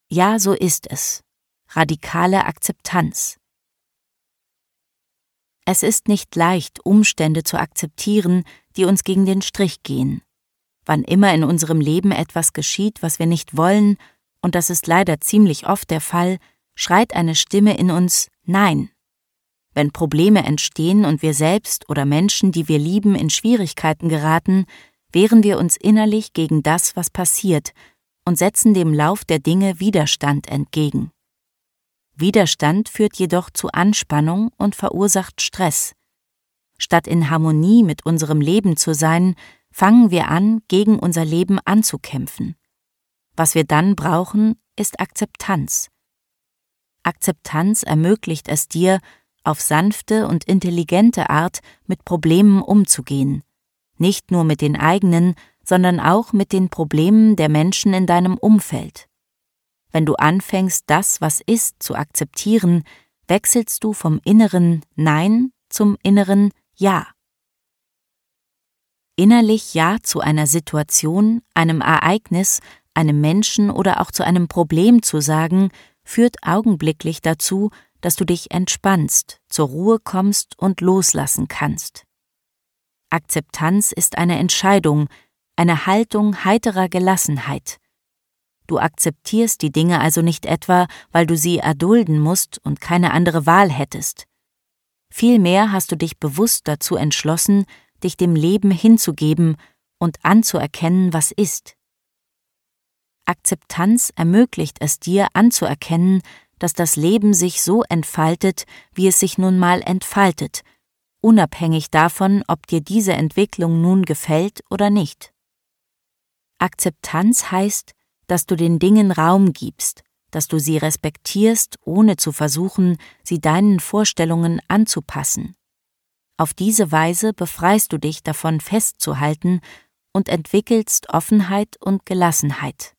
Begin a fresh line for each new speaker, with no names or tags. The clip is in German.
Ja, so ist es. Radikale Akzeptanz. Es ist nicht leicht, Umstände zu akzeptieren, die uns gegen den Strich gehen. Wann immer in unserem Leben etwas geschieht, was wir nicht wollen, und das ist leider ziemlich oft der Fall, schreit eine Stimme in uns Nein. Wenn Probleme entstehen und wir selbst oder Menschen, die wir lieben, in Schwierigkeiten geraten, wehren wir uns innerlich gegen das, was passiert, und setzen dem Lauf der Dinge Widerstand entgegen. Widerstand führt jedoch zu Anspannung und verursacht Stress. Statt in Harmonie mit unserem Leben zu sein, fangen wir an, gegen unser Leben anzukämpfen. Was wir dann brauchen, ist Akzeptanz. Akzeptanz ermöglicht es dir, auf sanfte und intelligente Art mit Problemen umzugehen. Nicht nur mit den eigenen, sondern auch mit den Problemen der Menschen in deinem Umfeld. Wenn du anfängst, das, was ist, zu akzeptieren, wechselst du vom inneren Nein zum inneren Ja. Innerlich Ja zu einer Situation, einem Ereignis, einem Menschen oder auch zu einem Problem zu sagen, führt augenblicklich dazu, dass du dich entspannst, zur Ruhe kommst und loslassen kannst. Akzeptanz ist eine Entscheidung, eine Haltung heiterer Gelassenheit. Du akzeptierst die Dinge also nicht etwa, weil du sie erdulden musst und keine andere Wahl hättest. Vielmehr hast du dich bewusst dazu entschlossen, dich dem Leben hinzugeben und anzuerkennen, was ist. Akzeptanz ermöglicht es dir anzuerkennen, dass das Leben sich so entfaltet, wie es sich nun mal entfaltet, unabhängig davon, ob dir diese Entwicklung nun gefällt oder nicht. Akzeptanz heißt, dass du den Dingen Raum gibst, dass du sie respektierst, ohne zu versuchen, sie deinen Vorstellungen anzupassen. Auf diese Weise befreist du dich davon festzuhalten und entwickelst Offenheit und Gelassenheit.